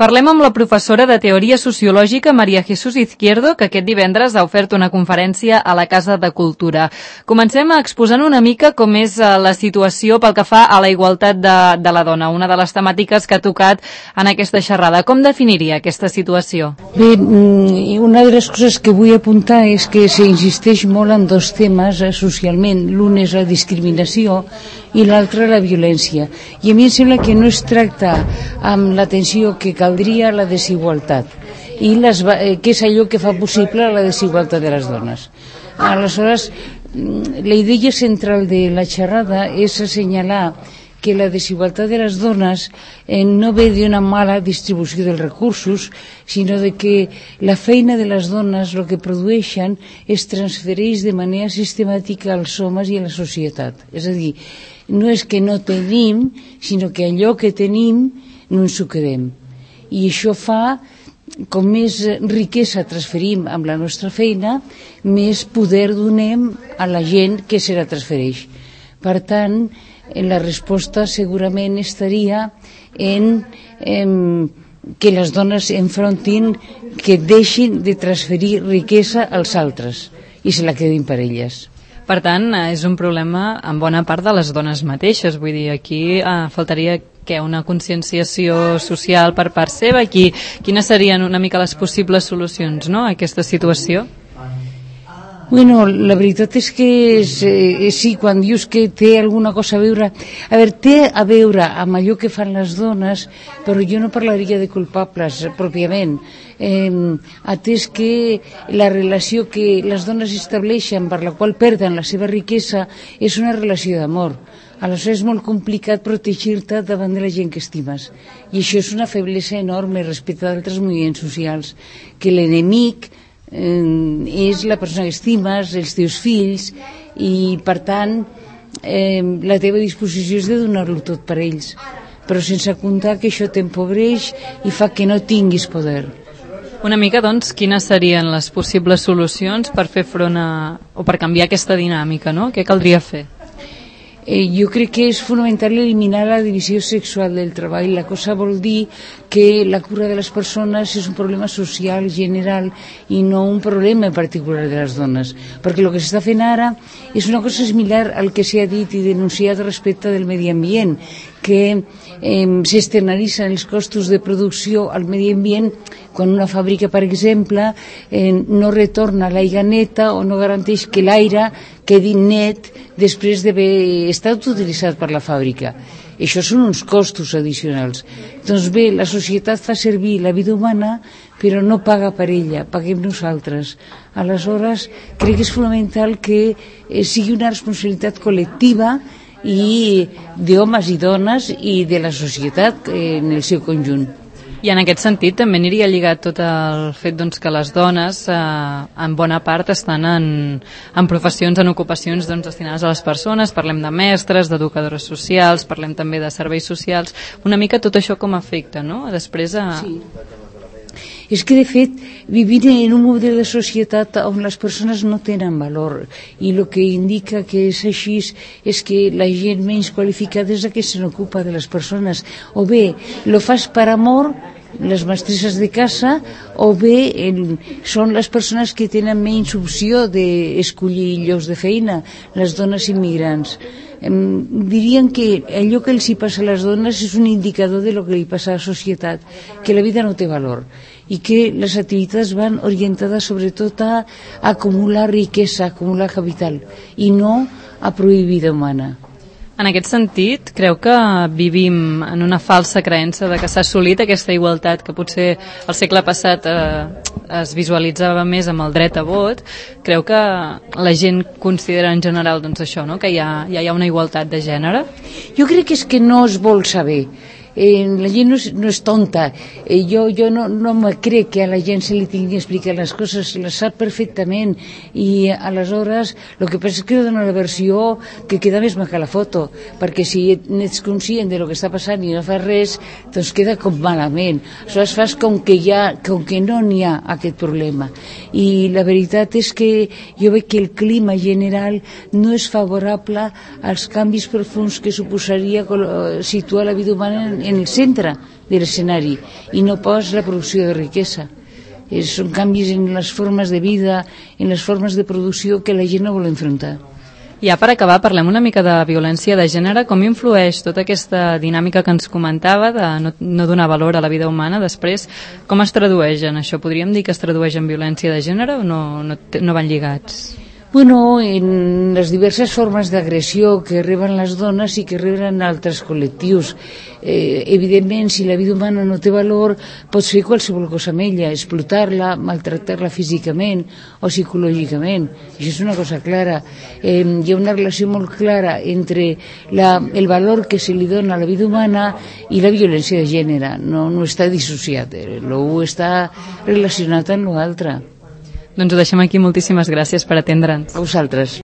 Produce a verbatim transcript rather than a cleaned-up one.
Parlem amb la professora de Teoria Sociològica María Jesús Izquierdo, que aquest divendres ha ofert una conferència a la Casa de Cultura. Comencem exposant una mica com és la situació pel que fa a la igualtat de, de la dona, una de les temàtiques que ha tocat en aquesta xerrada. Com definiria aquesta situació? Bé, una de les coses que vull apuntar és que s'insisteix molt en dos temes socialment. L'un és la discriminació i l'altre la violència. I a mi em sembla que no es tracta amb l'atenció que caldria la desigualtat i les, que és allò que fa possible la desigualtat de les dones. Aleshores, la idea central de la xerrada és assenyalar que la desigualtat de les dones eh, no ve d'una mala distribució dels recursos, sinó de que la feina de les dones, el que produeixen, es transfereix de manera sistemàtica als homes i a la societat. És a dir, no és que no tenim, sinó que allò que tenim no ens ho quedem. I això fa, com més riquesa transferim amb la nostra feina, més poder donem a la gent que se la transfereix. Per tant, la resposta segurament estaria en, en que les dones enfrontin, que deixin de transferir riquesa als altres i se la quedin per elles. Per tant, és un problema en bona part de les dones mateixes. Vull dir, aquí eh, faltaria que una conscienciació social per part seva. Aquí, quines serien una mica les possibles solucions, no?, a aquesta situació? Bueno, la veritat és que és, eh, sí, quan dius que té alguna cosa a veure... A veure, té a veure amb allò que fan les dones, però jo no parlaria de culpables, pròpiament. Eh, atès que la relació que les dones estableixen, per la qual perden la seva riquesa, és una relació d'amor. Aleshores és molt complicat protegir-te davant de la gent que estimes. I això és una feblesa enorme respecte d'altres moviments socials, que l'enemic és la persona que estimes, els teus fills, i per tant eh, la teva disposició és de donar-lo tot per ells, però sense comptar que això t'empobreix i fa que no tinguis poder. Una mica, doncs, quines serien les possibles solucions per fer front a, o per canviar aquesta dinàmica, no? Què caldria fer? Eh, jo crec que és fonamental eliminar la divisió sexual del treball. La cosa vol dir que la cura de les persones és un problema social general i no un problema particular de les dones, perquè el que s'està fent ara és una cosa similar al que s'ha dit i denunciat respecte del medi ambient, que eh, s'externalitzen els costos de producció al medi ambient quan una fàbrica, per exemple, eh, no retorna l'aigua neta o no garanteix que l'aire quedi net després d'haver estat utilitzat per la fàbrica. Això són uns costos addicionals. Doncs bé, la societat fa servir la vida humana però no paga per ella, paguem nosaltres. Aleshores, crec que és fonamental que eh, sigui una responsabilitat col·lectiva i d'homes i dones i de la societat eh, en el seu conjunt. I en aquest sentit també aniria lligat tot el fet, doncs, que les dones eh, en bona part estan en, en professions, en ocupacions, doncs, destinades a les persones. Parlem de mestres, d'educadores socials, parlem també de serveis socials. Una mica tot això com afecta, no? Després a... Sí. És que, de fet, vivim en un model de societat on les persones no tenen valor i el que indica que és així és que la gent menys qualificada és la que se n'ocupa de les persones. O bé, lo fas per amor, les mestresses de casa, o bé en, són les persones que tenen menys opció d'escollir llocs de feina, les dones immigrants. Em, dirien que allò que els hi passa a les dones és un indicador de lo que li passa a la societat, que la vida no té valor i que les activitats van orientades sobretot a acumular riquesa, a acumular capital i no a prohibir vida humana. En aquest sentit, creu que vivim en una falsa creença de que s'ha assolit aquesta igualtat que potser al segle passat eh, es visualitzava més amb el dret a vot? Creu que la gent considera en general, doncs, això, no?, que hi ha, ja hi ha una igualtat de gènere? Jo crec que és que no es vol saber. Eh, la gent no és, no és tonta. Eh, jo jo no, no me crec que a la gent se li tingui explicar les coses, les sap perfectament i aleshores el que passa és que dona la versió que queda més maca la foto, perquè si n'ets conscient de lo que està passant i no fas res, doncs queda com malament. Aleshores fas com que, hi ha, com que no n'hi ha aquest problema. I la veritat és que jo veig que el clima general no és favorable als canvis profuns que suposaria situar la vida humana en en el centre de l'escenari i no pas la producció de riquesa. Eh, són canvis en les formes de vida, en les formes de producció que la gent no vol enfrontar. Ja per acabar, parlem una mica de violència de gènere. Com influeix tota aquesta dinàmica que ens comentava de no, no donar valor a la vida humana després? Com es tradueix en això? Podríem dir que es tradueix en violència de gènere o no, no, no van lligats? Bueno, en les diverses formes d'agressió que reben les dones i que reben altres col·lectius. Eh, evidentment, si la vida humana no té valor, pots fer qualsevol cosa amb ella, explotar-la, maltractar-la físicament o psicològicament. Això és una cosa clara. Eh, hi ha una relació molt clara entre la, el valor que se li dona a la vida humana i la violència de gènere. No, no està dissociat, eh? L'u està relacionat amb l'altre. Doncs ho deixem aquí. Moltíssimes gràcies per atendre'ns. A vosaltres.